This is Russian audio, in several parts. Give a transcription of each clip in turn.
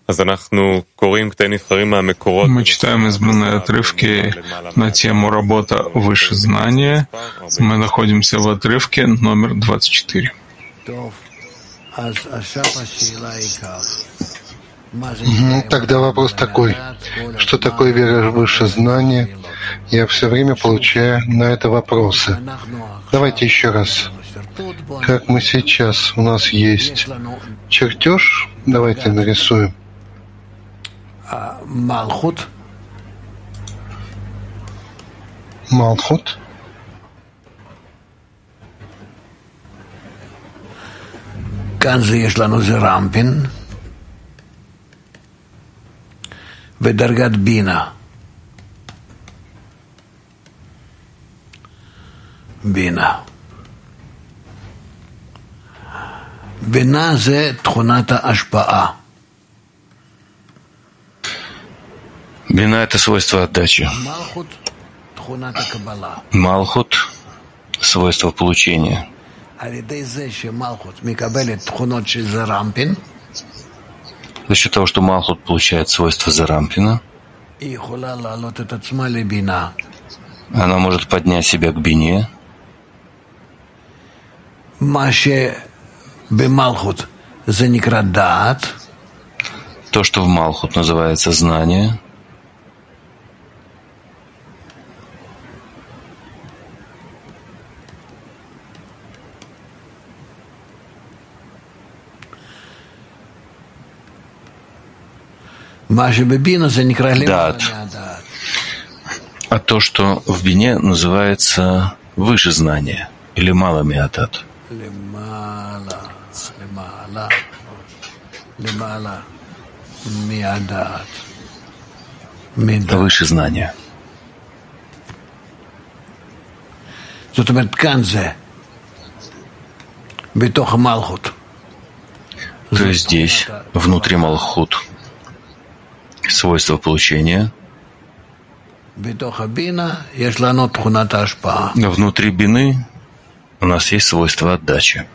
Мы читаем избранные отрывки на тему «Работа выше знания». Мы находимся в отрывке номер 24. Тогда вопрос такой. Что такое вера выше знания? Я все время получаю на это вопросы. Давайте еще раз. Как мы сейчас, у нас есть чертеж, давайте нарисуем. Малхут. Малхут. כאן יש לנו זה רמפין ודרגת בינה. בינה. בינה זה תכונת ההשפעה. Бина — это свойство отдачи. Малхут — свойство получения. За счет того, что Малхут получает свойство Зарампина, она может поднять себя к Бине. То, что в Малхут называется знание, дат. А то, что в Бине называется выше знания или мало миадат. Выше знания. То есть здесь, внутри Малхут, свойство получения. Внутри Бины у нас есть свойство отдачи.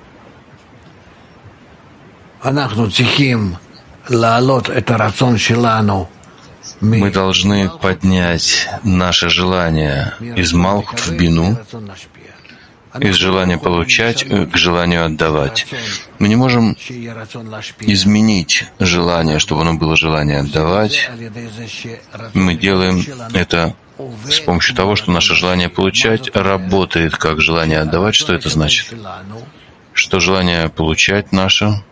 Мы должны поднять наше желание из Малхут в Бину, из желания получать к желанию отдавать. Мы не можем изменить желание, чтобы оно было желание отдавать. Мы делаем это с помощью того, что наше желание получать работает как желание отдавать. Что это значит? Что желание получать наше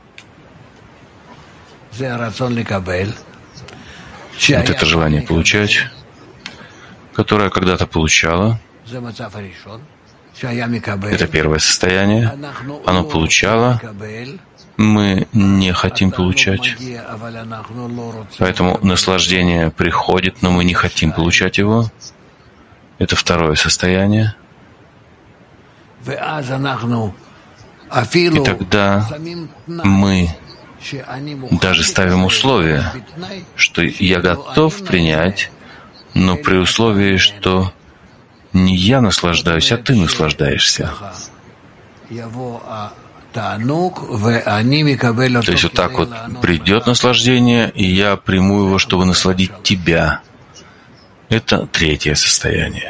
— вот это желание получать, которое когда-то получало. Это первое состояние. Оно получало. Мы не хотим получать. Поэтому наслаждение приходит, но мы не хотим получать его. Это второе состояние. И тогда мы даже ставим условие, что я готов принять, но при условии, что не я наслаждаюсь, а ты наслаждаешься. То есть вот так вот придет наслаждение, и я приму его, чтобы насладить тебя. Это третье состояние.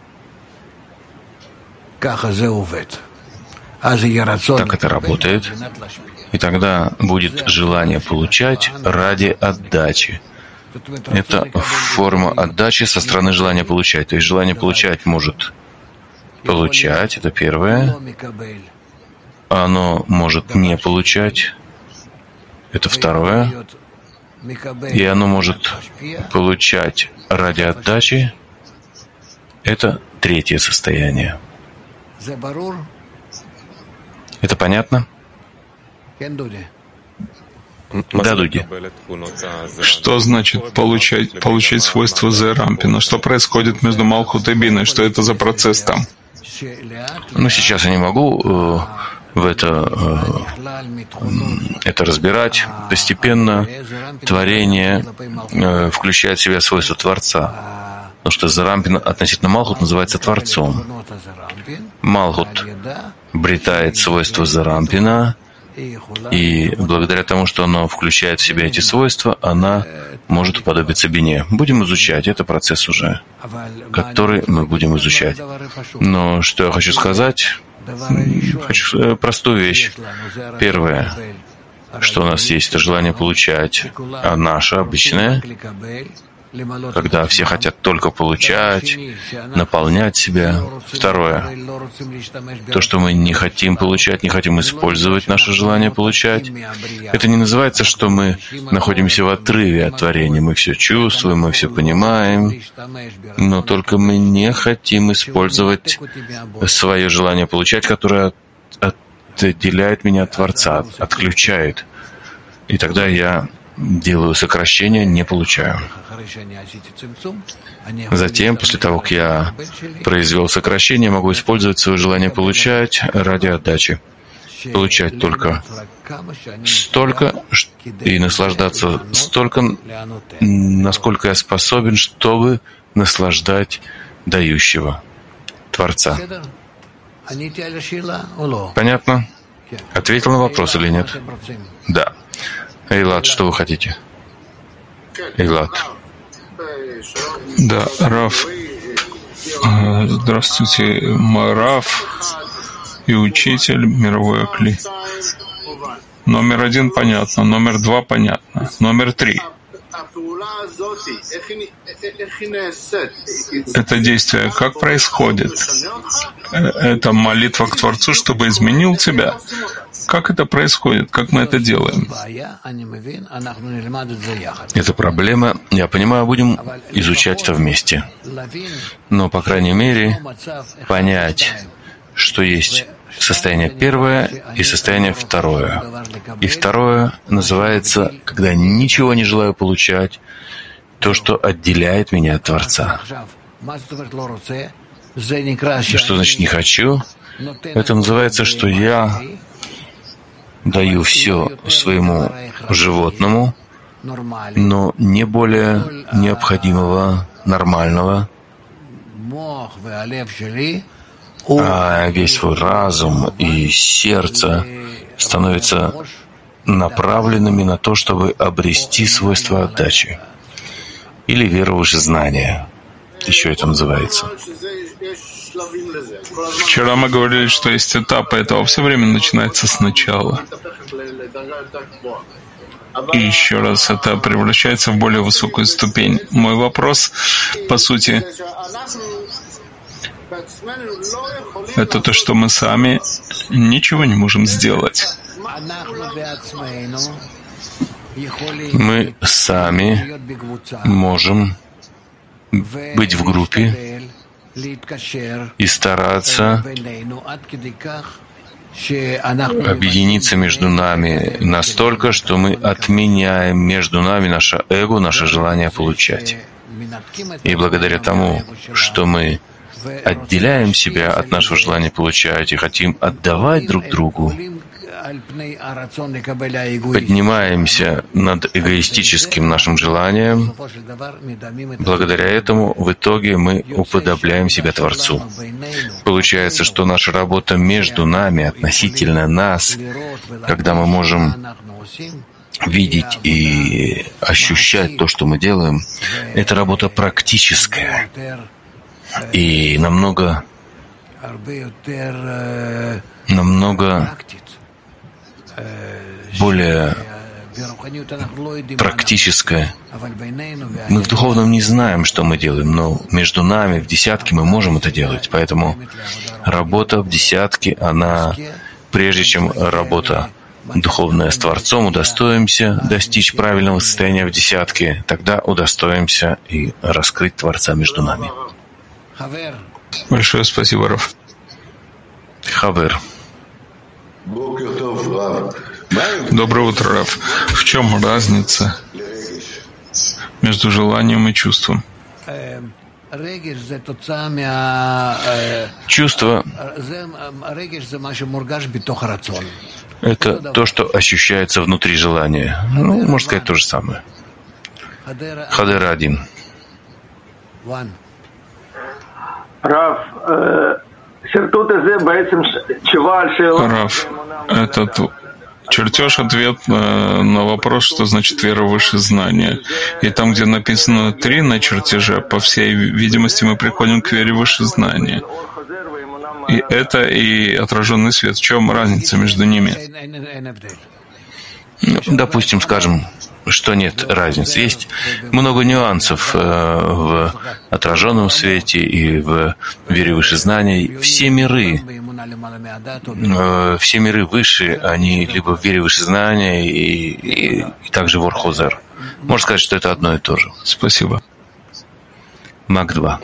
Так это работает. И тогда будет желание получать ради отдачи. Это форма отдачи со стороны желания получать. То есть желание получать может получать, это первое. Оно может не получать, это второе. И оно может получать ради отдачи, это третье состояние. Это понятно? Да, Дуди. Что значит получить свойство Зарампина? Что происходит между Малхут и Биной? Что это за процесс там? Ну, сейчас я не могу это разбирать. Постепенно творение включает в себя свойства Творца. Потому что Зарампин относительно Малхут называется Творцом. Малхут обретает свойства Зарампина И благодаря тому, что оно включает в себя эти свойства, она может уподобиться бине. Будем изучать. Это процесс уже, который мы будем изучать. Но что я хочу сказать? Хочу простую вещь. Первое, что у нас есть, это желание получать, а наше обычное, когда все хотят только получать, наполнять себя. Второе, то, что мы не хотим получать, не хотим использовать наше желание получать. Это не называется, что мы находимся в отрыве от творения. Мы все чувствуем, мы все понимаем, но только мы не хотим использовать свое желание получать, которое отделяет меня от Творца, отключает. И тогда я делаю сокращение, не получаю. Затем, после того, как я произвел сокращение, могу использовать свое желание получать ради отдачи. Получать только столько и наслаждаться столько, насколько я способен, чтобы наслаждать дающего, Творца. Понятно? Ответил на вопрос или нет? Да. Эйлат, что вы хотите? Эйлат. Да, Рав. Здравствуйте, мой Рав и учитель мировой Акли. Номер 1 понятно, номер 2 понятно, номер 3. Это действие как происходит? Это молитва к Творцу, чтобы изменил тебя? Как это происходит? Как мы это делаем? Это проблема. Я понимаю, будем изучать это вместе. Но, по крайней мере, понять, что есть состояние первое и состояние второе. И второе называется, когда я ничего не желаю получать, то, что отделяет меня от Творца. И что значит «не хочу»? Это называется, что я даю все своему животному, но не более необходимого, нормального, а весь свой разум и сердце становятся направленными на то, чтобы обрести свойства отдачи или веру в знание. Еще это называется. Вчера мы говорили, что есть этапы этого. Все время начинается сначала. И еще раз это превращается в более высокую ступень. Мой вопрос, по сути, это то, что мы сами ничего не можем сделать. Мы сами можем быть в группе и стараться объединиться между нами настолько, что мы отменяем между нами наше эго, наше желание получать. И благодаря тому, что мы отделяем себя от нашего желания получать и хотим отдавать друг другу, поднимаемся над эгоистическим нашим желанием. Благодаря этому в итоге мы уподобляем себя Творцу. Получается, что наша работа между нами, относительно нас, когда мы можем видеть и ощущать то, что мы делаем, это работа практическая и намного более практическое. Мы в духовном не знаем, что мы делаем, но между нами в десятке мы можем это делать. Поэтому работа в десятке, она, прежде чем работа духовная с Творцом, удостоимся достичь правильного состояния в десятке, тогда удостоимся и раскрыть Творца между нами. Большое спасибо, Рав. Хавер. Доброе утро, Рав. В чем разница между желанием и чувством? Чувство — это то, что ощущается внутри желания. Ну, можно сказать то же самое. Хадера 1. Рав, этот Чертеж — ответ на вопрос, что значит вера выше знания. И там, где написано 3 на чертеже, по всей видимости, мы приходим к вере выше знания. И это и отраженный свет. В чем разница между ними? Допустим, скажем, что нет разницы. Есть много нюансов в отраженном свете и в вере выше знаний. Все миры выше, они либо в вере выше знания и также в Ор-Хозер. Можно сказать, что это одно и то же. Спасибо. Мак-2.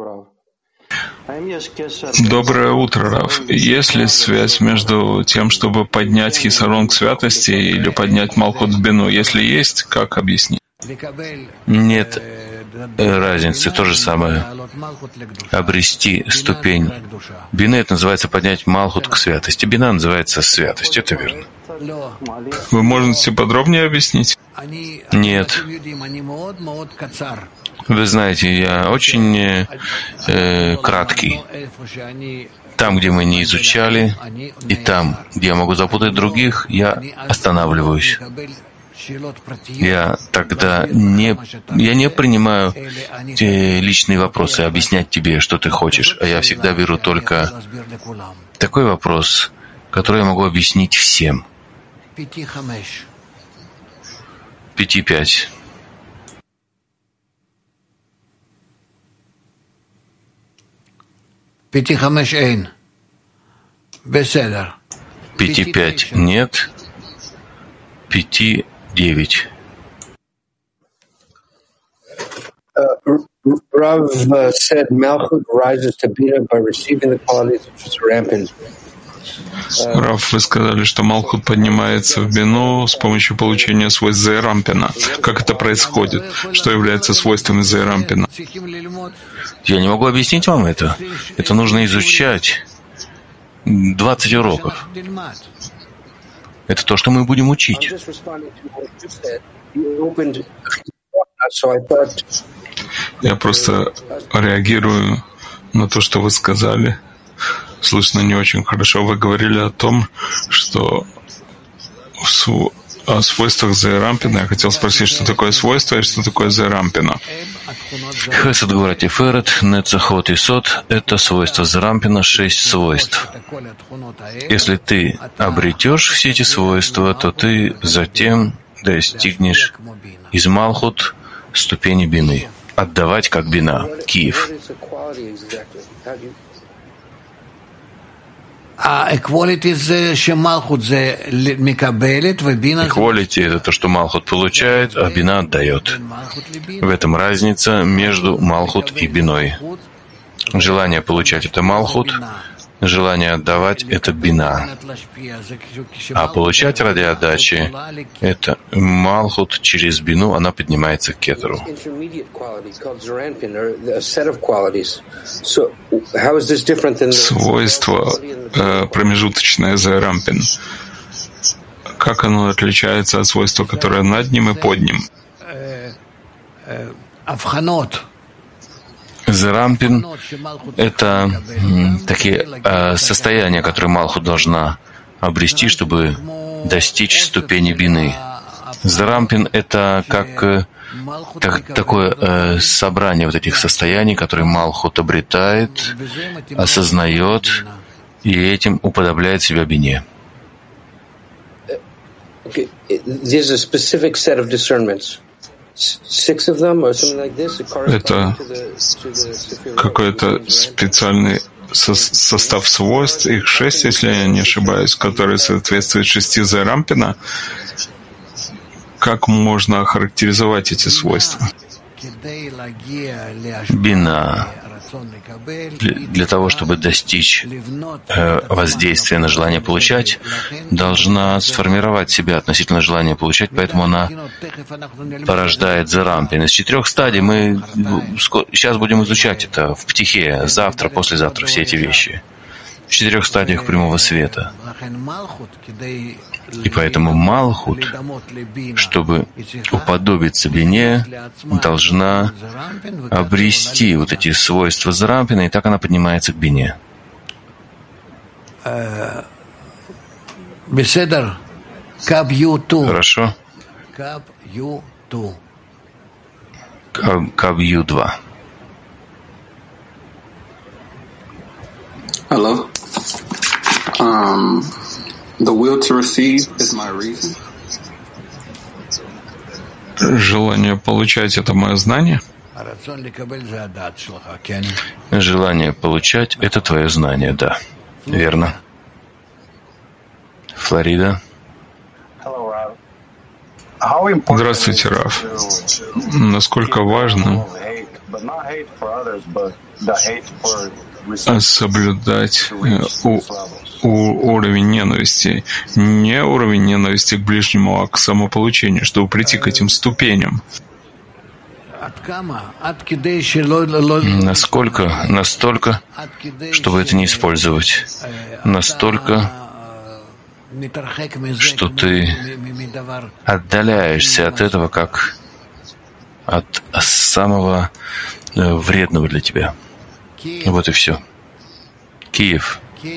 Доброе утро, Рав. Есть ли связь между тем, чтобы поднять хисарон к святости или поднять малхут в бину? Если есть, как объяснить? Нет разницы. То же самое. Обрести ступень бины — это называется поднять малхут к святости. Бина называется святость. Это верно. Вы можете подробнее объяснить? Нет. Вы знаете, я очень краткий. Там, где мы не изучали, и там, где я могу запутать других, я останавливаюсь. Я тогда не принимаю личные вопросы, объяснять тебе, что ты хочешь, а я всегда беру только такой вопрос, который я могу объяснить всем. 5-5. Пяти пять нет. 5-9. Rav said Malchut rises to Bina by receiving the qualities of Serampin. Рав, вы сказали, что Малхут поднимается в бину с помощью получения свойств Зеэрампина. Как это происходит? Что является свойствами Зеэрампина? Я не могу объяснить вам это. Это нужно изучать. 20 уроков. Это то, что мы будем учить. Я просто реагирую на то, что вы сказали. Слышно не очень хорошо. Вы говорили о том, что о свойствах Зеэрампина. Я хотел спросить, что такое свойство и что такое Зеэрампина. Хесед говорит, Тиферет, Нецахот и Сот — это свойства Зеэрампина, 6 свойств. Если ты обретешь все эти свойства, то ты затем достигнешь из Малхут ступени бины. Отдавать как бина. Киев. Equality — это то, что Малхут получает, а бина отдает. В этом разница между Малхут и биной. Желание получать — это Малхут, желание отдавать — это бина. А получать ради отдачи — это Малхут через бину, она поднимается к кетеру. Свойство промежуточное Зеэрампин. Как оно отличается от свойства, которое над ним и под ним? Зеэрампин — это такие состояния, которые Малхут должна обрести, чтобы достичь ступени бины. Зеэрампин — это как такое собрание вот этих состояний, которые Малхут обретает, осознает и этим уподобляет себя бине. Это какой-то специальный состав свойств, их 6, если я не ошибаюсь, которые соответствуют 6 Зеэрампина. Как можно охарактеризовать эти свойства? Бина для того, чтобы достичь воздействия на желание получать, должна сформировать себя относительно желания получать, поэтому она порождает Зеэрампин. Из 4 стадий мы сейчас будем изучать это в Птихе, завтра, послезавтра, все эти вещи. В 4 стадиях прямого света. И поэтому Малхут, чтобы уподобиться бине, должна обрести вот эти свойства Зеэрампина, и так она поднимается к бине. Хорошо. Кабью-2. Hello. The will to receive is my reason. Желание получать — это мое знание? Желание получать — это твое знание, да. Верно. Флорида. Здравствуйте, Рав. Насколько важно соблюдать уровень ненависти, не уровень ненависти к ближнему, а к самополучению, чтобы прийти к этим ступеням? Насколько? Настолько, чтобы это не использовать. Настолько, что ты отдаляешься от этого, как от самого вредного для тебя. Вот и все. Киев.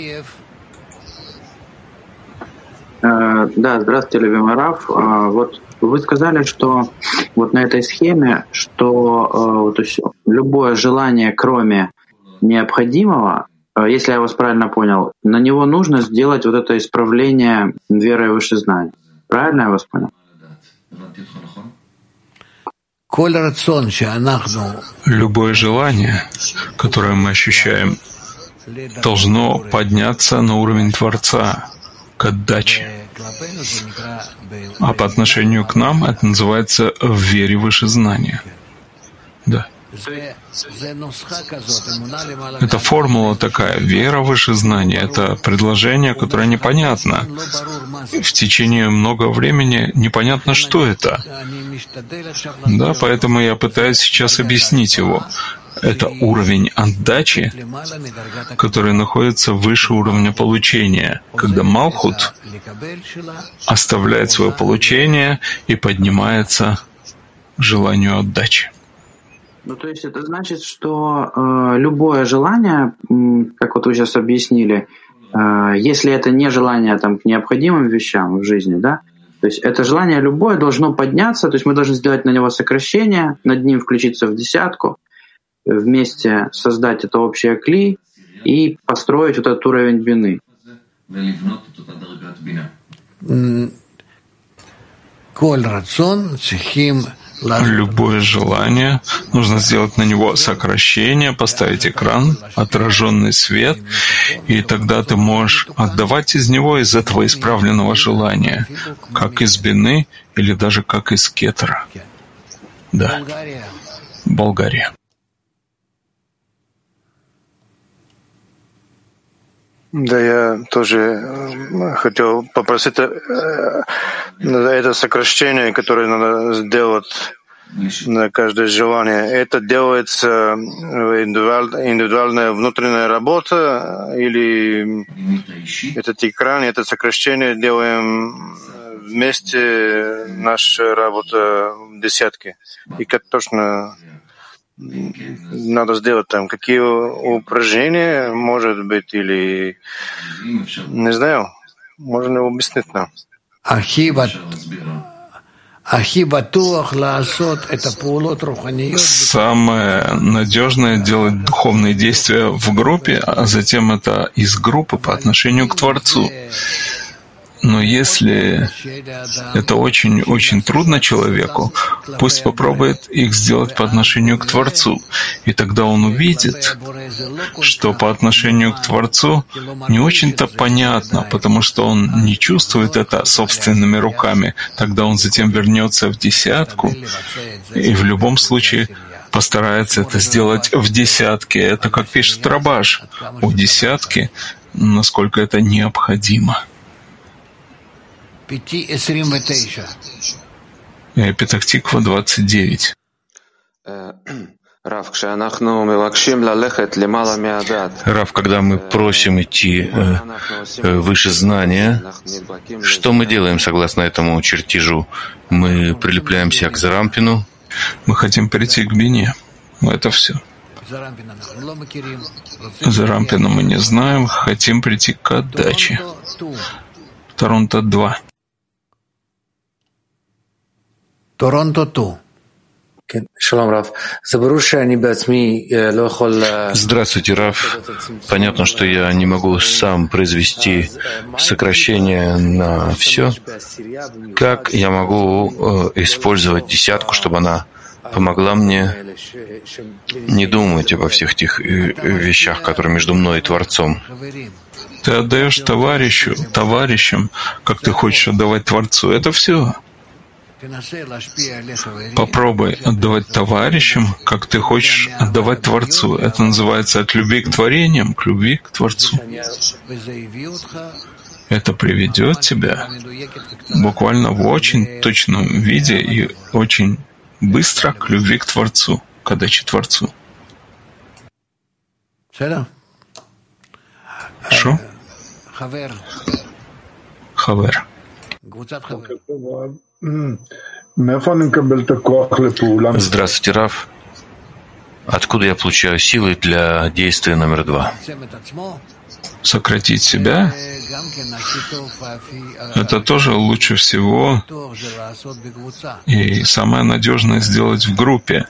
Да, здравствуйте, любимый Рав. Вот вы сказали, что вот на этой схеме, что то есть любое желание, кроме необходимого, если я вас правильно понял, на него нужно сделать вот это исправление веры и выше знаний. Правильно я вас понял? Любое желание, которое мы ощущаем, должно подняться на уровень Творца, к отдаче. А по отношению к нам это называется в вере выше знания. Да. Это формула такая, вера выше знания. Это предложение, которое непонятно. В течение многого времени непонятно, что это. Да, поэтому я пытаюсь сейчас объяснить его. Это уровень отдачи, который находится выше уровня получения, когда Малхут оставляет свое получение и поднимается к желанию отдачи. Ну, то есть это значит, что любое желание, как вот вы сейчас объяснили, если это не желание там, к необходимым вещам в жизни, да, то есть это желание любое должно подняться, то есть мы должны сделать на него сокращение, над ним включиться в десятку, вместе создать это общее кли и построить вот этот уровень бины. Любое желание, нужно сделать на него сокращение, поставить экран, отраженный свет, и тогда ты можешь отдавать из него, из этого исправленного желания, как из бины или даже как из кетера. Да. Болгария. Да, я тоже хотел попросить это сокращение, которое надо сделать на каждое желание. Это делается индивидуальная внутренняя работа или этот экран, это сокращение делаем вместе, наша работа в десятке. И как точно надо сделать там, какие упражнения, может быть, или не знаю, можно объяснить нам. Самое надежное — делать духовные действия в группе, а затем это из группы по отношению к Творцу. Но если это очень трудно человеку, пусть попробует их сделать по отношению к Творцу. И тогда он увидит, что по отношению к Творцу не очень-то понятно, потому что он не чувствует это собственными руками. Тогда он затем вернется в десятку и в любом случае постарается это сделать в десятке. Это, как пишет Рабаш, у десятки, насколько это необходимо. Петах-Тиква, 29. Рав, когда мы просим идти выше знания, что мы делаем согласно этому чертежу? Мы прилепляемся к Зарампину. Мы хотим прийти к бине. Это все. Зарампина мы не знаем, хотим прийти к отдаче. Торонто 2. Торонто 2. Здравствуйте, Раф. Понятно, что я не могу сам произвести сокращение на все. Как я могу использовать десятку, чтобы она помогла мне не думать обо всех этих вещах, которые между мной и Творцом? Ты отдаешь товарищам, как ты хочешь отдавать Творцу. Это все. Попробуй отдавать товарищам, как ты хочешь отдавать Творцу. Это называется от любви к творениям к любви к Творцу. Это приведет тебя буквально в очень точном виде и очень быстро к любви к Творцу, к отдаче Творцу. Хорошо? Хавер. Здравствуйте, Раф. Откуда я получаю силы для действия номер 2? Сократить себя — это тоже лучше всего и самое надежное сделать в группе.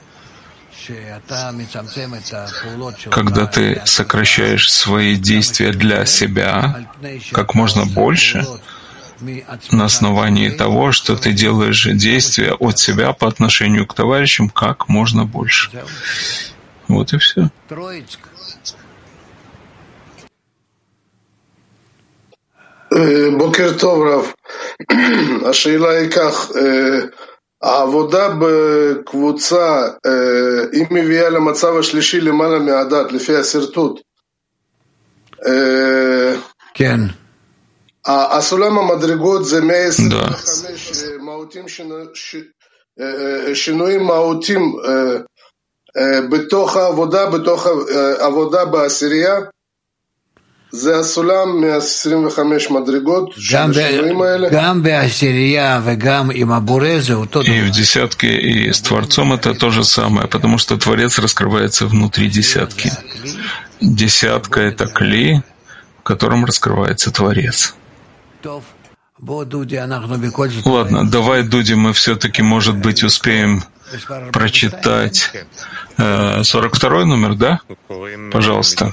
Когда ты сокращаешь свои действия для себя как можно больше, на основании того, что ты делаешь действия от себя по отношению к товарищам как можно больше. Вот и все. בוקר טוב, רב. השאלה היא כך, העבודה בקבוצה, היא מביאה למצב השלישי למעלה מהדת, לפי השרטוט. כן. הסולם המדרגות זה 125 שינויים מהותיים בתוך העבודה בעשירייה. זה הסולם 125 מדרגות של השינויים האלה. גם בעשירייה וגם עם הבורא זה אותו דבר. И в десятке, и с Творцом это то же самое, потому что Творец раскрывается внутри десятки. Десятка — это кли, в котором раскрывается Творец. Ладно, давай, Дуди, мы все-таки, может быть, успеем прочитать 42-й номер, да? Пожалуйста.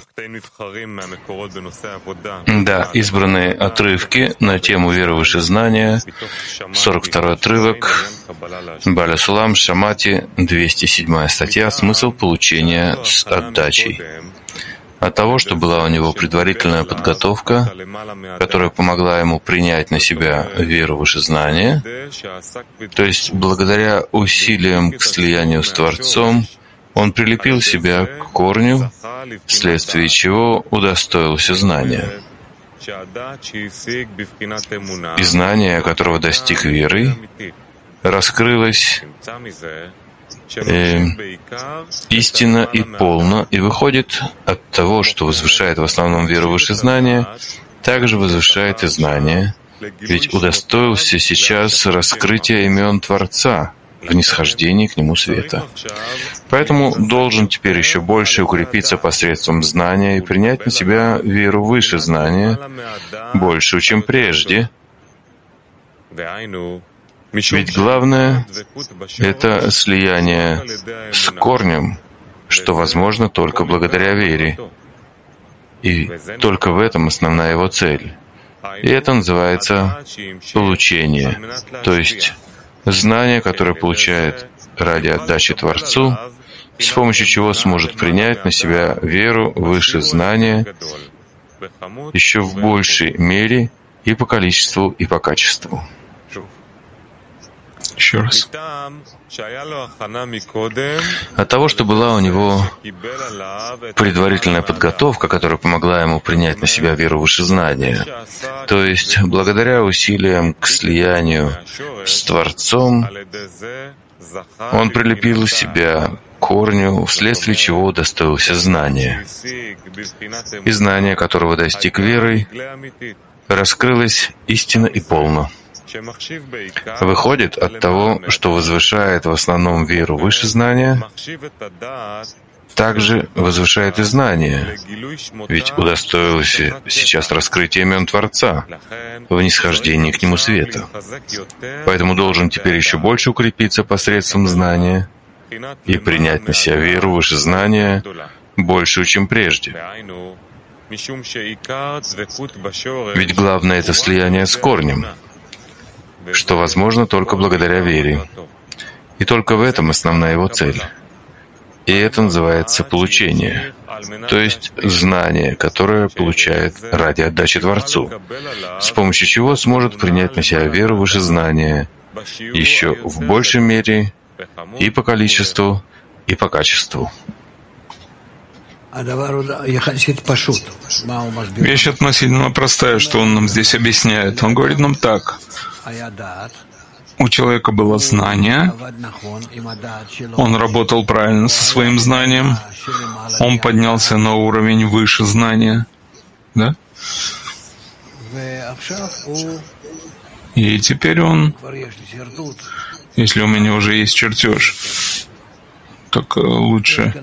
Да, избранные отрывки на тему веры выше знания. 42-й отрывок. Баля Сулам, Шамати, 207-я статья. Смысл получения с отдачей. От того, что была у него предварительная подготовка, которая помогла ему принять на себя веру выше знания, то есть благодаря усилиям к слиянию с Творцом, он прилепил себя к корню, вследствие чего удостоился знания. И знание, которого достиг веры, раскрылось истинно и полно, и выходит от того, что возвышает в основном веру выше знания, также возвышает и знание, ведь удостоился сейчас раскрытия имен Творца в нисхождении к нему света. Поэтому должен теперь еще больше укрепиться посредством знания и принять на себя веру выше знания, большую, чем прежде. Ведь главное — это слияние с корнем, что возможно только благодаря вере. И только в этом основная его цель. И это называется получение, то есть знание, которое получает ради отдачи Творцу, с помощью чего сможет принять на себя веру выше знания еще в большей мере и по количеству, и по качеству. Еще раз. От того, что была у него предварительная подготовка, которая помогла ему принять на себя веру выше знания, то есть благодаря усилиям к слиянию с Творцом, он прилепил себя к корню, вследствие чего удостоился знания. И знание, которого достиг верой, раскрылось истинно и полно. Выходит от того, что возвышает в основном веру выше знания, также возвышает и знание, ведь удостоилось сейчас раскрытия имен Творца в нисхождении к Нему света. Поэтому должен теперь еще больше укрепиться посредством знания и принять на себя веру выше знания, большую, чем прежде. Ведь главное — это слияние с корнем, что возможно только благодаря вере. И только в этом основная его цель. И это называется получение, то есть знание, которое получает ради отдачи Творцу, с помощью чего сможет принять на себя веру выше знания, еще в большей мере и по количеству, и по качеству. Вещь относительно простая, что он нам здесь объясняет. Он говорит нам так. У человека было знание, он работал правильно со своим знанием, он поднялся на уровень выше знания, да? И теперь он, если у меня уже есть чертеж, так лучше.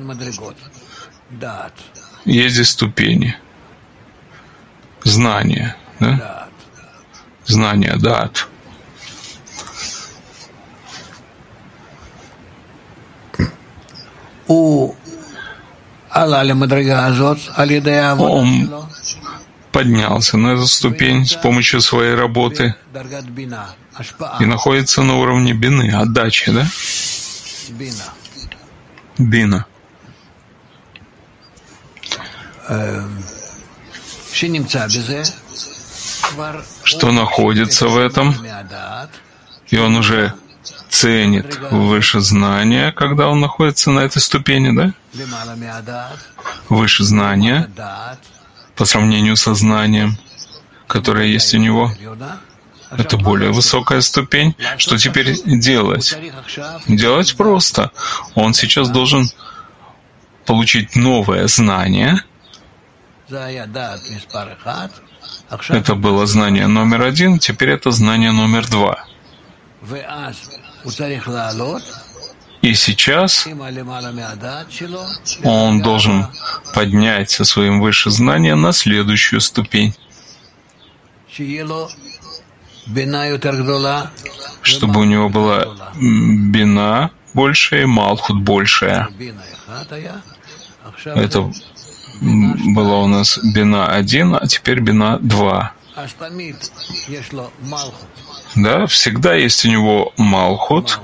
Есть здесь ступени. Знание, да? Знание, дат. Он поднялся на эту ступень с помощью своей работы и находится на уровне бины, отдачи, да? Бина. Что находится в этом, и он уже ценит выше знания, когда он находится на этой ступени, да? Выше знания по сравнению со знанием, которое есть у него. Это более высокая ступень. Что теперь делать? Делать просто. Он сейчас должен получить новое знание. Это было знание номер 1, теперь это знание номер 2. И сейчас он должен поднять со своим выше знанием на следующую ступень, чтобы у него была бина большая и малхут большая. Это была у нас бина 1, а теперь бина 2. Да, всегда есть у него малхут.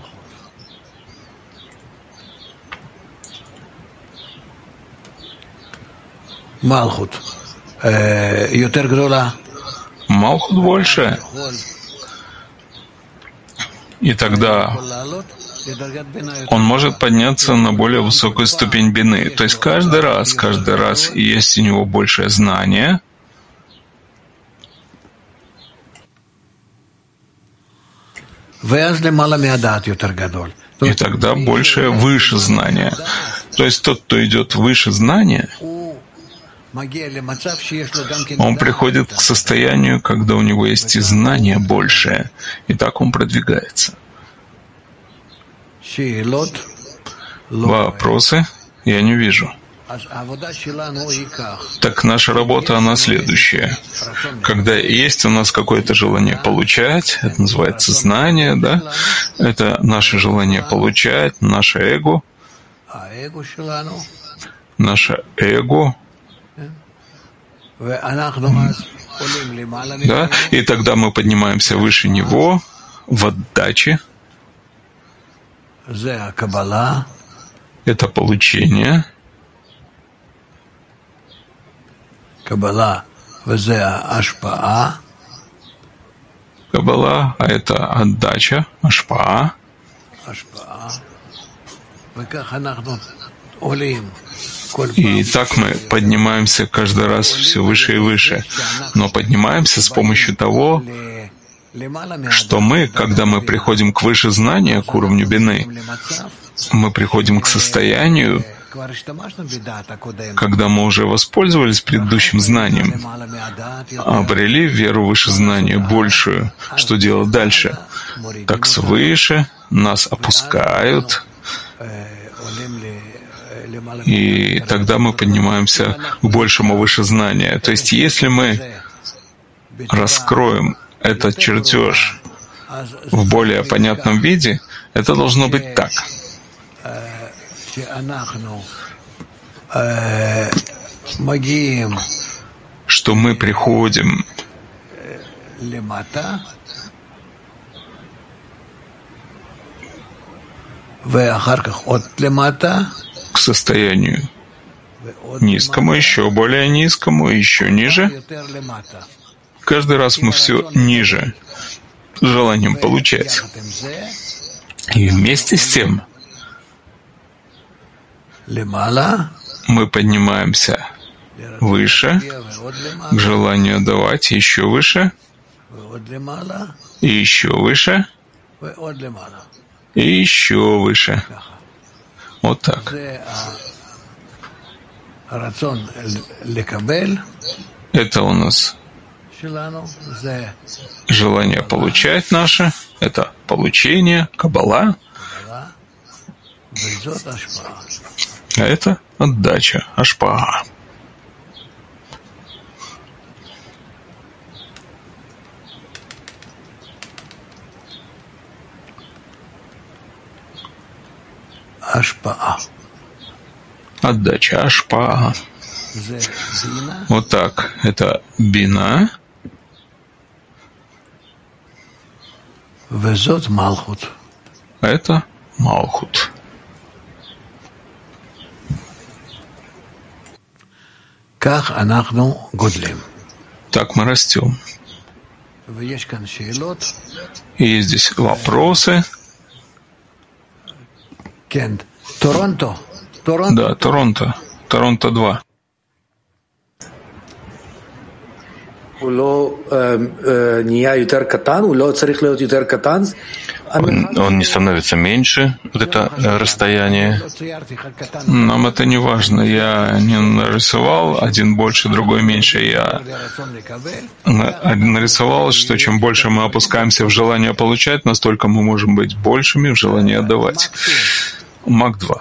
Малхут. Малхут больше. И тогда он может подняться на более высокую ступень бины. То есть каждый раз есть у него большее знание. И тогда большее выше знания. То есть тот, кто идет выше знания, он приходит к состоянию, когда у него есть и знание большее. И так он продвигается. Вопросы? Я не вижу. Так наша работа, она следующая. Когда есть у нас какое-то желание получать, это называется знание, да? Это наше желание получать, наше эго. Наше эго. Да? И тогда мы поднимаемся выше него в отдаче. Это получение. Каббала, а это отдача, ашпаа. И так мы поднимаемся каждый раз все выше и выше. Но поднимаемся с помощью того, что мы, когда мы приходим к выше знания, к уровню бины, мы приходим к состоянию, когда мы уже воспользовались предыдущим знанием, обрели веру выше знания большую. Что делать дальше? Так свыше нас опускают И тогда мы поднимаемся к большему выше знания. То есть, если мы раскроем этот чертеж в более понятном виде, это должно быть так. Что мы приходим к состоянию низкому, еще более низкому, еще ниже. Каждый раз мы все ниже, с желанием получать. И вместе с тем мы поднимаемся выше, к желанию давать, еще выше, и еще выше, и еще выше. Вот так. Это у нас желание получать наше, это получение, каббала, а это отдача, ашпаа. Отдача, ашпаа. Вот так. Это бина. А это малхут. Так мы растем. И есть здесь вопросы. Торонто. Да, Торонто. Торонто 2. Он не становится меньше, вот это расстояние. Нам это не важно. Я не нарисовал один больше, другой меньше. Я нарисовал, что чем больше мы опускаемся в желание получать, настолько мы можем быть большими в желании отдавать. Мак 2.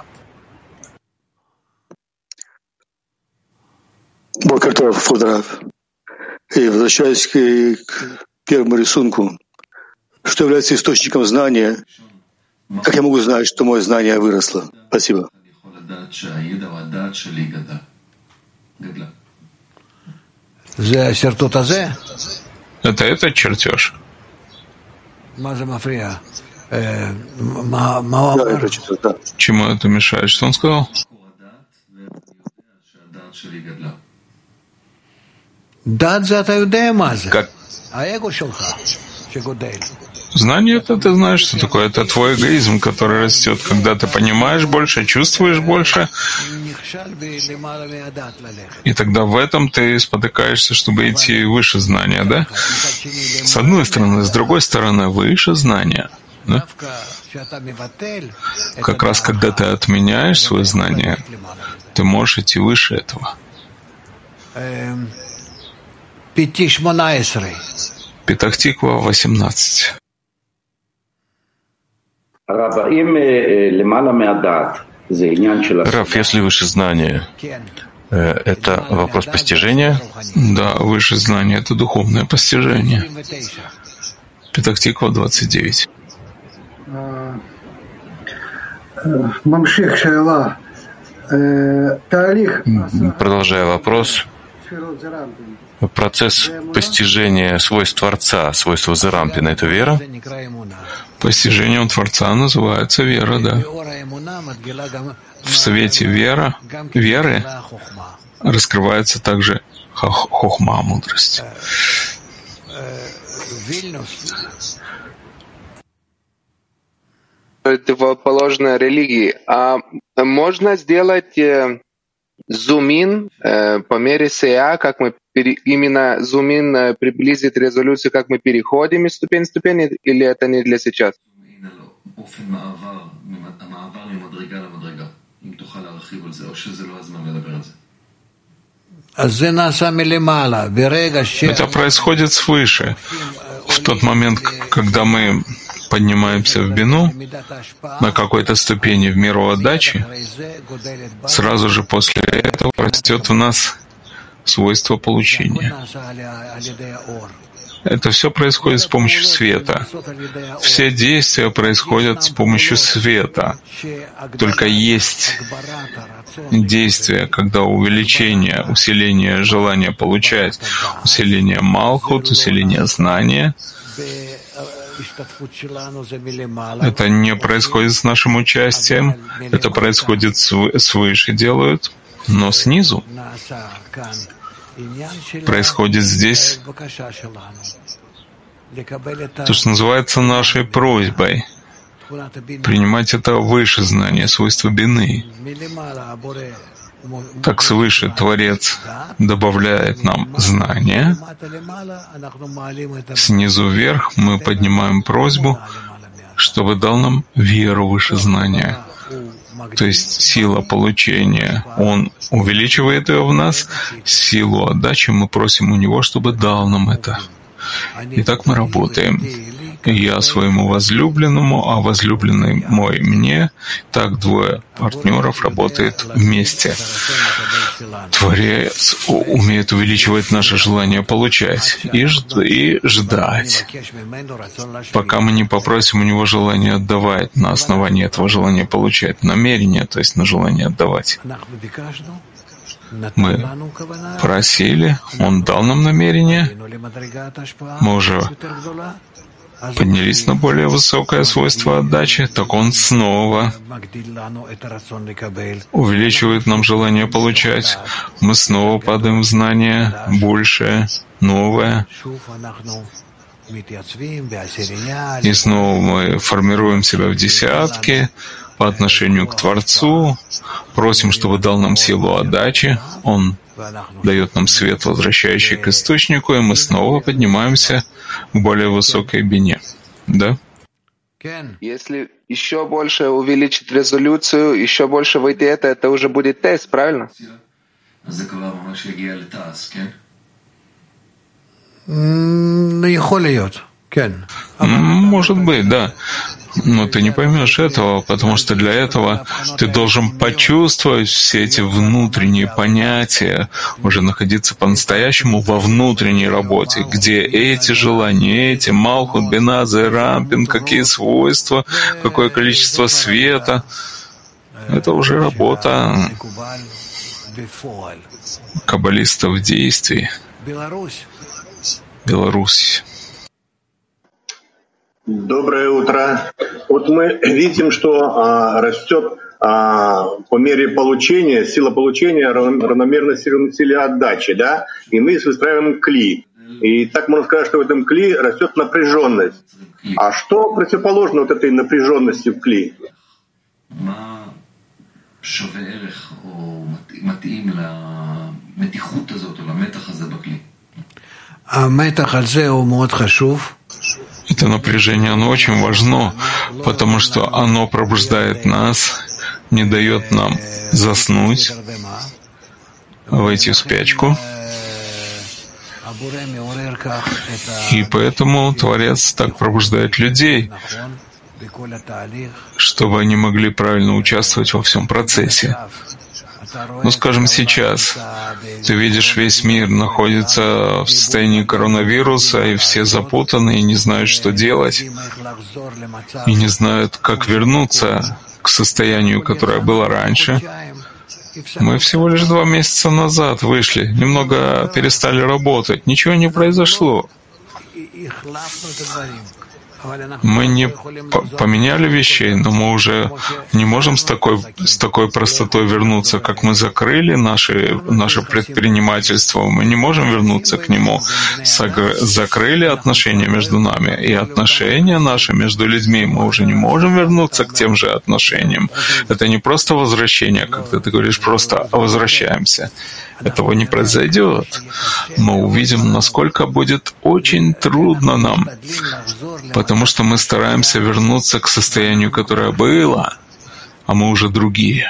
Бокартов, Фудрав. И возвращаясь к первому рисунку, что является источником знания, как я могу знать, что мое знание выросло? Спасибо. Это этот чертеж? Да, это чертеж, да. Чему это мешает? Что он сказал? Как? Знание — это ты знаешь, что такое. Это твой эгоизм, который растет, когда ты понимаешь больше, чувствуешь больше. И тогда в этом ты спотыкаешься, чтобы идти выше знания, да? С одной стороны. С другой стороны, выше знания. Да? Как раз когда ты отменяешь свое знание, ты можешь идти выше этого. Петах Тиква 18. Рав, если выше знания, это вопрос постижения? Да, выше знания — это духовное постижение. Петах Тиква 29. Продолжая вопрос, процесс постижения свойств Творца, свойств Зерампина — это вера? Постижением Творца называется вера, да. В свете веры раскрывается также хохма, мудрость. Противоположной религии. А можно сделать зум-ин по мере СЕА, как мы именно зум-ин приблизит резолюцию, как мы переходим из ступени в ступень, или это не для сейчас? Это происходит свыше. В тот момент, когда мы поднимаемся в бину на какой-то ступени в миру отдачи, сразу же после этого растет в нас свойство получения. Это все происходит с помощью света. Все действия происходят с помощью света. Только есть действие, когда увеличение, усиление желания получать, усиление Малхут, усиление знания, это не происходит с нашим участием, это происходит свыше делают, но снизу происходит здесь то, что называется нашей просьбой. Принимать это выше знания, свойство бины. Так свыше Творец добавляет нам знания. Снизу вверх мы поднимаем просьбу, чтобы дал нам веру выше знания. То есть сила получения, Он увеличивает ее в нас, силу отдачи мы просим у Него, чтобы дал нам это. И так мы работаем. Я своему возлюбленному, а возлюбленный мой мне. Так двое партнеров работают вместе. Творец умеет увеличивать наше желание получать и ждать, пока мы не попросим у него желание отдавать на основании этого желания получать, намерение, то есть на желание отдавать. Мы просили, Он дал нам намерение, мы уже поднялись на более высокое свойство отдачи, так Он снова увеличивает нам желание получать. Мы снова падаем в знание большее, новое. И снова мы формируем себя в десятке по отношению к Творцу, просим, чтобы дал нам силу отдачи. Он дает нам свет, возвращающий к источнику, и мы снова поднимаемся к более высокой бине. Да? Если еще больше увеличить резолюцию, еще больше выйти это уже будет тест, правильно? Может быть, да. Но ты не поймешь этого, потому что для этого ты должен почувствовать все эти внутренние понятия, уже находиться по-настоящему во внутренней работе, где эти желания, эти Малхут, Бина, Зерампин, какие свойства, какое количество света. Это уже работа каббалистов в действии. Беларусь. Доброе утро. Вот мы видим, что растет по мере получения, сила получения равномерно силе отдачи, да? И мы выстраиваем кли. И так можно сказать, что в этом кли растет напряженность. А что противоположно вот этой напряженности в кли? Это напряжение, оно очень важно, потому что оно пробуждает нас, не дает нам заснуть, войти в спячку. И поэтому Творец так пробуждает людей, чтобы они могли правильно участвовать во всем процессе. Ну, скажем, сейчас ты видишь, весь мир находится в состоянии коронавируса, и все запутаны, и не знают, что делать, и не знают, как вернуться к состоянию, которое было раньше. Мы всего лишь 2 месяца назад вышли, немного перестали работать, ничего не произошло. Мы не поменяли вещей, но мы уже не можем с такой простотой вернуться, как мы закрыли наше предпринимательство. Мы не можем вернуться к нему. Закрыли отношения между нами, и отношения наши между людьми, мы уже не можем вернуться к тем же отношениям. Это не просто возвращение, когда ты говоришь просто «возвращаемся». Этого не произойдет. Мы увидим, насколько будет очень трудно нам, потому что мы стараемся вернуться к состоянию, которое было, а мы уже другие.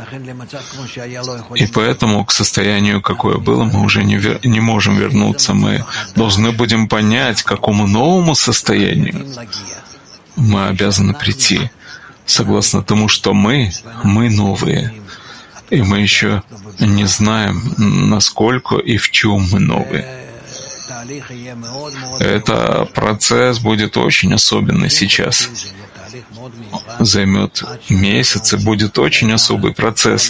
И поэтому к состоянию, какое было, мы уже не можем вернуться. Мы должны будем понять, к какому новому состоянию мы обязаны прийти, согласно тому, что мы новые, и мы еще не знаем, насколько и в чем мы новые. Это процесс будет очень особенный сейчас. Займет месяцы, будет очень особый процесс,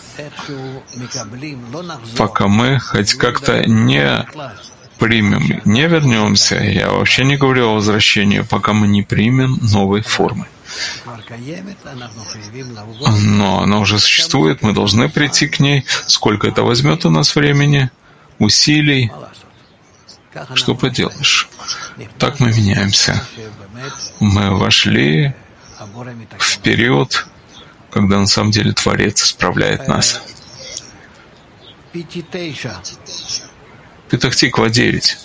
пока мы хоть как-то не примем, не вернемся. Я вообще не говорю о возвращении, пока мы не примем новой формы. Но она уже существует, мы должны прийти к ней. Сколько это возьмет у нас времени, усилий? Что поделаешь? Так мы меняемся. Мы вошли в период, когда на самом деле Творец исправляет нас. Петах Тиква 9.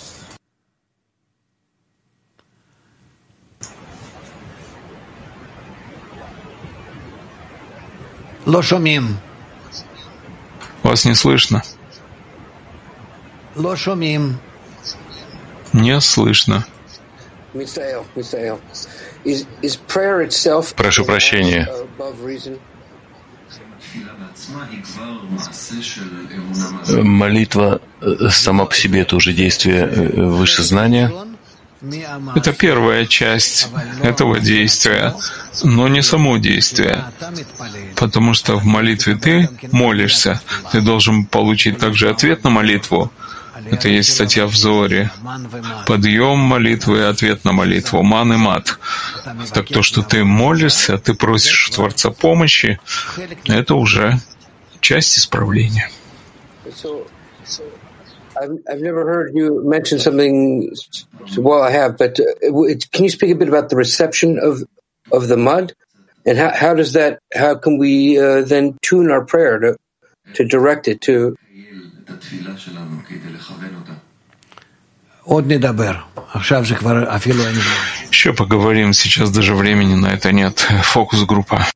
Вас не слышно. Не слышно. Прошу прощения. Молитва сама по себе — это уже действие выше знания. Это первая часть этого действия, но не само действие. Потому что в молитве ты молишься, ты должен получить также ответ на молитву. Это есть статья в Зоре. Подъем молитвы и ответ на молитву. Ман и мат. Так то, что ты молишься, ты просишь у Творца помощи, это уже часть исправления. I've never heard you mention something. Well, I have, but can you speak a bit about the reception of the mud, and how does that? How can we then tune our prayer to direct it to? Еще поговорим. Сейчас даже времени на это нет. Фокус-группа.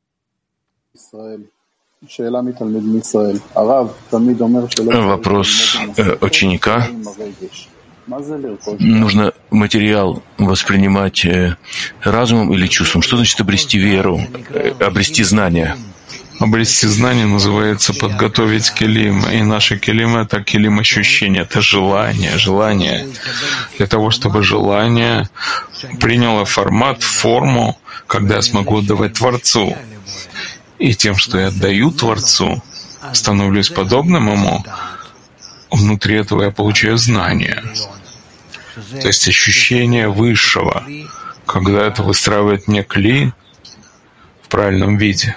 Вопрос ученика. Нужно материал воспринимать разумом или чувством? Что значит обрести веру, обрести знания? Обрести знание называется подготовить келим. И наши келим — это келим ощущения, это желание. Для того, чтобы желание приняло формат, форму, когда я смогу отдавать Творцу. И тем, что я отдаю Творцу, становлюсь подобным Ему, внутри этого я получаю знание. То есть ощущение Высшего, когда это выстраивает мне кли в правильном виде.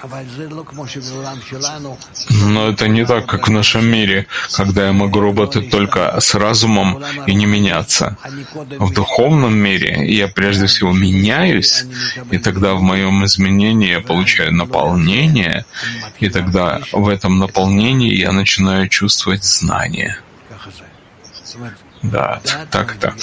Но это не так, как в нашем мире, когда я могу работать только с разумом и не меняться. В духовном мире я прежде всего меняюсь, и тогда в моем изменении я получаю наполнение, и тогда в этом наполнении я начинаю чувствовать знание. Да, так.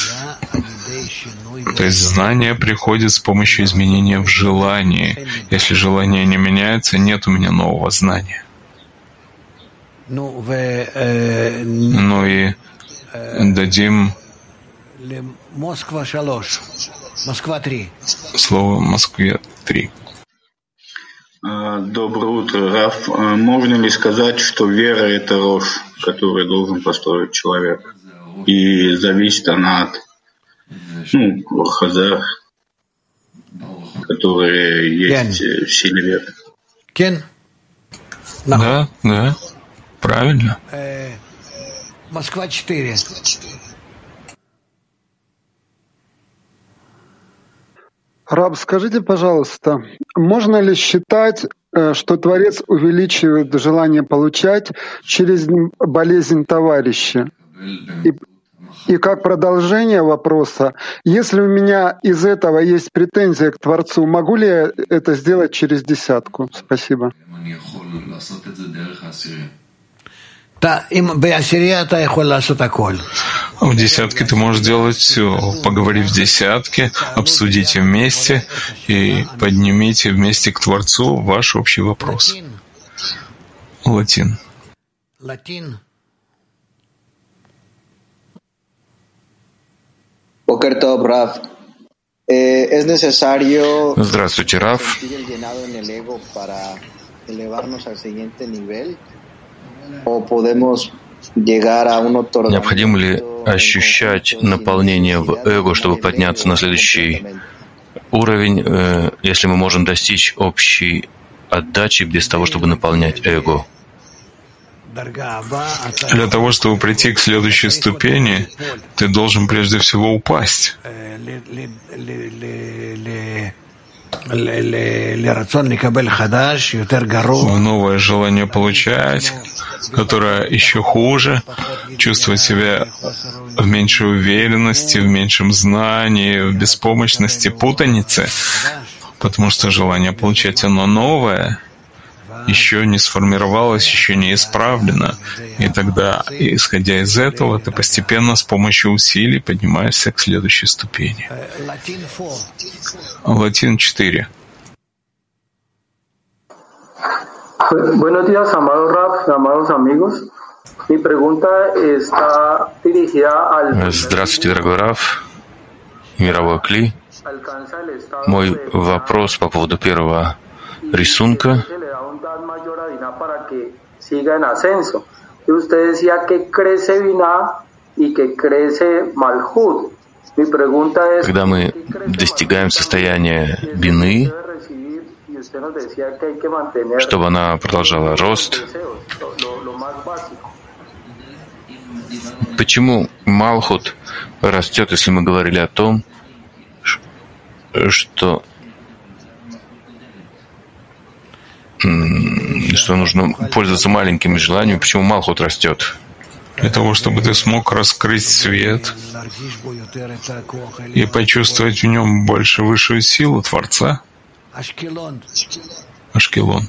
То есть знание приходит с помощью изменения в желании. Если желание не меняется, нет у меня нового знания. Ну и дадим слово Москве 3. Доброе утро, Раф. Можно ли сказать, что вера — это рожь, которую должен построить человек? И зависит она от хазар, которые есть в силе веры. Да, правильно. Москва 4. Раб, скажите, пожалуйста, можно ли считать, что Творец увеличивает желание получать через болезнь товарища? И как продолжение вопроса, если у меня из этого есть претензия к Творцу, могу ли я это сделать через десятку? Спасибо. В десятке ты можешь делать все. Поговорив в десятке, обсудите вместе и поднимите вместе к Творцу ваш общий вопрос. Латин. Бокер тов, Рав. Здравствуйте, Раф. Необходимо ли ощущать наполнение в эго, чтобы подняться на следующий уровень, если мы можем достичь общей отдачи без того, чтобы наполнять эго? Для того, чтобы прийти к следующей ступени, ты должен прежде всего упасть. В новое желание получать, которое еще хуже, чувствовать себя в меньшей уверенности, в меньшем знании, в беспомощности, путанице, потому что желание получать оно новое, еще не сформировалось, еще не исправлено. И тогда, исходя из этого, ты постепенно с помощью усилий поднимаешься к следующей ступени. Латин 4. Buenos días, amados Rab, amados amigos. Mi pregunta está dirigida al... Здравствуйте, дорогой Раф, мировой Кли. Мой вопрос по поводу первого рисунка. Когда мы достигаем состояния бины, чтобы она продолжала рост, почему Малхут растет, если мы говорили о том, что нужно пользоваться маленькими желаниями, почему Малхут растет? Для того, чтобы ты смог раскрыть свет и почувствовать в нем больше высшую силу Творца. Ашкелон.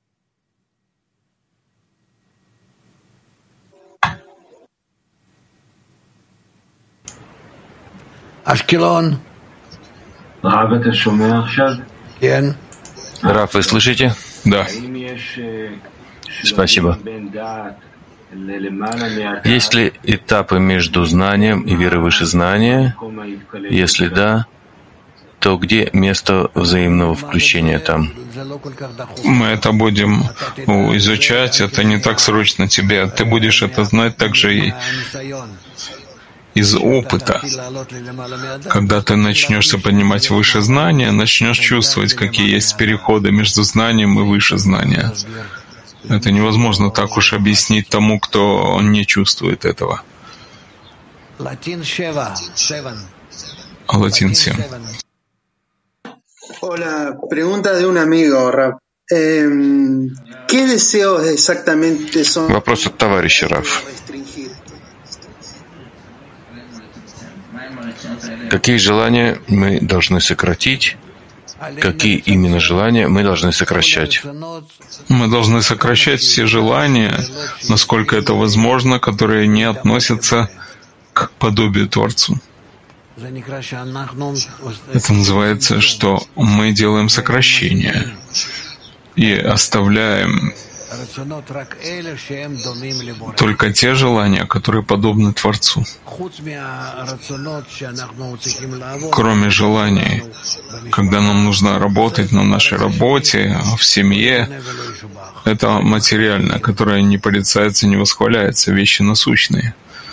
Ашкелон. Раф, вы слышите? Да. Спасибо. Есть ли этапы между знанием и верой выше знания? Если да, то где место взаимного включения там? Мы это будем изучать, это не так срочно тебе. Ты будешь это знать также и из опыта. Когда ты начнешься поднимать выше знания, начнешь чувствовать, какие есть переходы между знанием и выше знания. Это невозможно так уж объяснить тому, кто не чувствует этого. Латин 7. Hola, pregunta de un amigo, Rab. ¿Qué deseos exactamente son? Вопрос от товарища, Раф. Какие желания мы должны сократить? Какие именно желания мы должны сокращать? Мы должны сокращать все желания, насколько это возможно, которые не относятся к подобию Творцу. Это называется, что мы делаем сокращение и оставляем только те желания, которые подобны Творцу. Кроме желаний, когда нам нужно работать на нашей работе, в семье, это материальное, которое не порицается, не восхваляется, вещи насущные.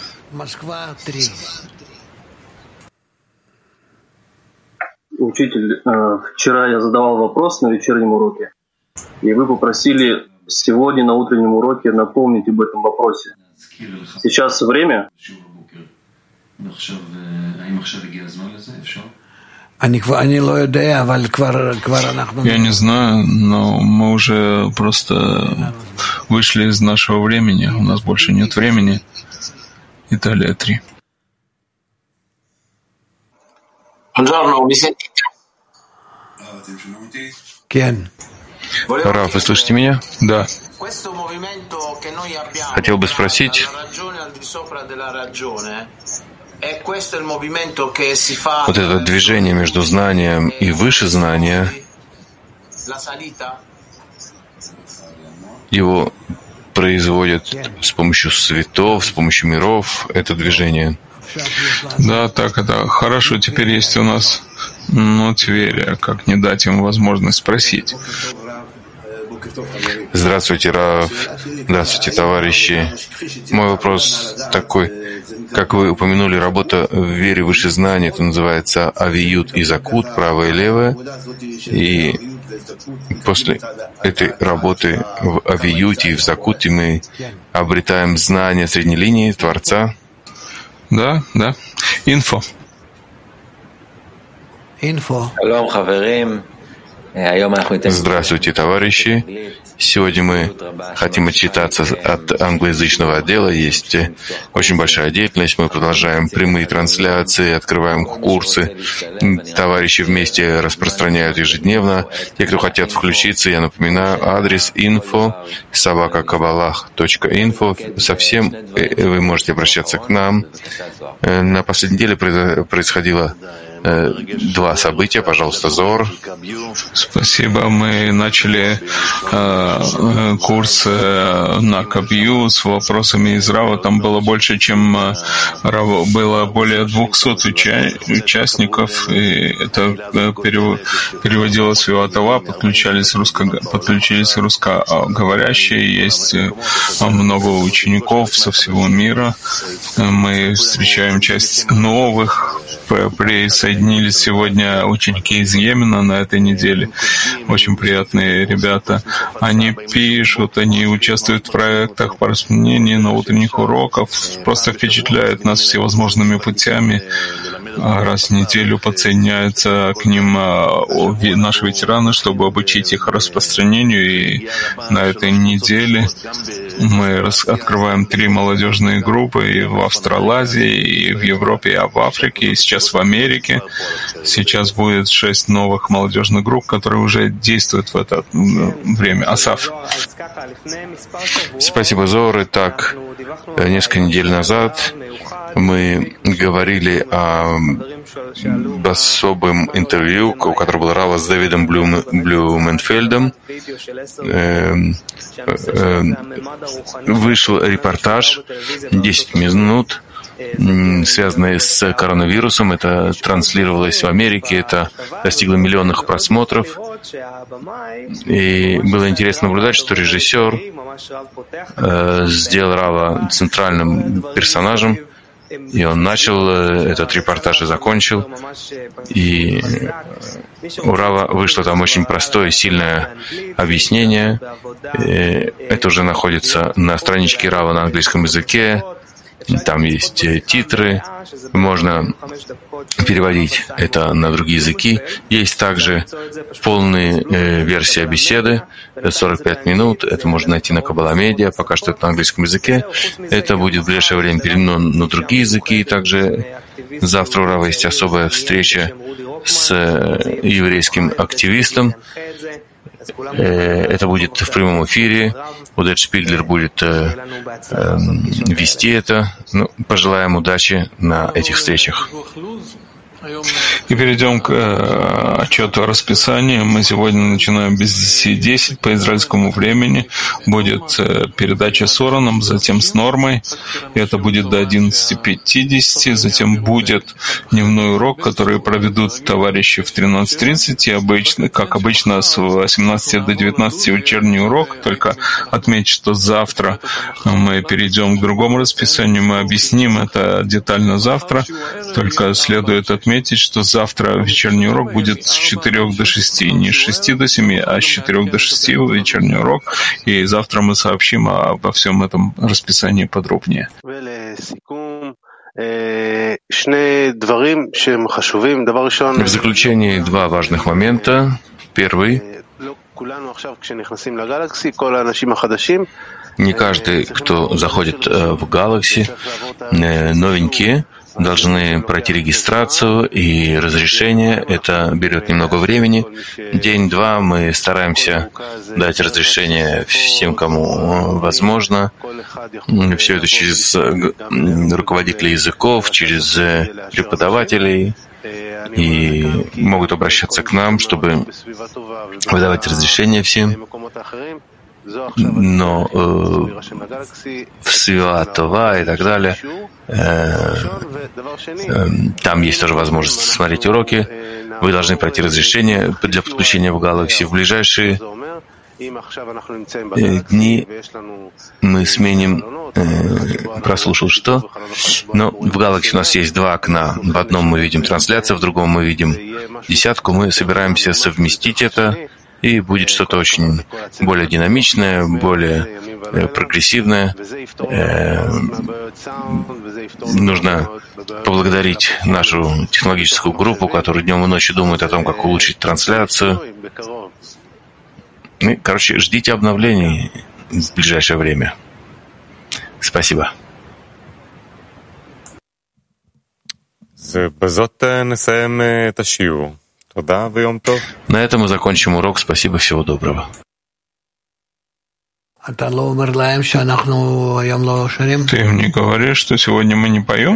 Учитель, вчера я задавал вопрос на вечернем уроке, и вы попросили сегодня на утреннем уроке напомнить об этом вопросе. Сейчас время? Я не знаю, но мы уже просто вышли из нашего времени, у нас больше нет времени. Италия 3. Раф, вы слышите меня? Да. Хотел бы спросить, вот это движение между знанием и выше знания, его производят с помощью светов, с помощью миров, это движение. Да, так это хорошо. Теперь есть у нас Тверия. Как не дать им возможность спросить? Здравствуйте, Рав. Здравствуйте, товарищи. Мой вопрос такой. Как вы упомянули, работа в вере выше знания, это называется авиют и закут, правое и левое. И после этой работы в авиюте и в закуте мы обретаем знание средней линии Творца. Да. Инфо. Здравствуйте, товарищи. Сегодня мы хотим отчитаться от англоязычного отдела. Есть очень большая деятельность. Мы продолжаем прямые трансляции, открываем курсы. Товарищи вместе распространяют ежедневно. Те, кто хотят включиться, я напоминаю, адрес info@kabbalah.info. Совсем вы можете обращаться к нам. На последней неделе происходило два события. Пожалуйста, Зор. Спасибо. Мы начали курс на Кабью с вопросами из Рава. Там было больше, чем было более 200 участников. И это переводилось в Юатава, подключились русскоговорящие. Есть много учеников со всего мира. Мы встречаем часть новых. Присоединились сегодня ученики из Йемена на этой неделе. Очень приятные ребята. Они пишут, они участвуют в проектах по распространению на утренних уроках, просто впечатляют нас всевозможными путями. Раз в неделю подсоединяются к ним наши ветераны, чтобы обучить их распространению. И на этой неделе мы открываем 3 молодежные группы и в Австралазии, и в Европе, и в Африке, и сейчас в Америке. Сейчас будет 6 новых молодежных групп, которые уже действуют в это время. Асаф. Спасибо, Зор. Итак, несколько недель назад мы говорили об особом интервью, у которого был Рава с Дэвидом Блюменфельдом. Вышел репортаж 10 минут, связанные с коронавирусом. Это транслировалось в Америке, это достигло миллионных просмотров. И было интересно наблюдать, что режиссер сделал Рава центральным персонажем, и он начал этот репортаж и закончил. И у Рава вышло там очень простое и сильное объяснение. Это уже находится на страничке Рава на английском языке. Там есть титры, можно переводить это на другие языки. Есть также полные версии беседы, 45 минут, это можно найти на Kabbalah Media, пока что это на английском языке. Это будет в ближайшее время переведено на другие языки. И также завтра у Рава есть особая встреча с еврейским активистом. Это будет в прямом эфире. Удет Шпиглер будет вести это. Пожелаем удачи на этих встречах. И перейдем к отчету о расписании. Мы сегодня начинаем без 10:10 по израильскому времени. Будет передача с Ороном, затем с Нормой. И это будет до 11:50. Затем будет дневной урок, который проведут товарищи в 13:30. И как обычно, с 18 до 19 вечерний урок. Только отметить, что завтра мы перейдем к другому расписанию. Мы объясним это детально завтра. Только следует отметить, что завтра вечерний урок будет с 4 до 6, не с 6 до 7, а с 4 до 6 вечерний урок. И завтра мы сообщим обо всем этом расписании подробнее. В заключение 2 важных момента. Первый. Не каждый, кто заходит в Galaxy, новенькие, должны пройти регистрацию и разрешение. Это берет немного времени. День-два мы стараемся дать разрешение всем, кому возможно. Все это через руководителей языков, через преподавателей. И могут обращаться к нам, чтобы выдавать разрешение всем. но в Святова и так далее, там есть тоже возможность смотреть уроки. Вы должны пройти разрешение для подключения в Galaxy. В ближайшие дни мы сменим, прослушал что, но в Galaxy у нас есть два окна. В одном мы видим трансляцию, в другом мы видим десятку. Мы собираемся совместить это, и будет что-то очень более динамичное, более прогрессивное. Нужно поблагодарить нашу технологическую группу, которая днем и ночью думает о том, как улучшить трансляцию. И, короче, ждите обновлений в ближайшее время. Спасибо. На этом мы закончим урок. Спасибо, всего доброго. Ты им не говоришь, что сегодня мы не поем?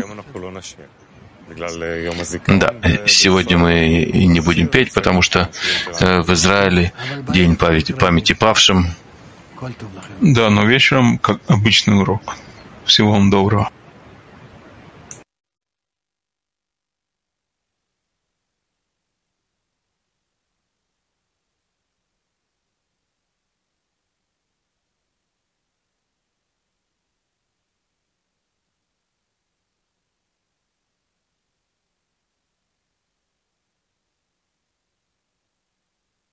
Да, сегодня мы и не будем петь, потому что в Израиле день памяти павшим. Да, но вечером, как обычный урок. Всего вам доброго.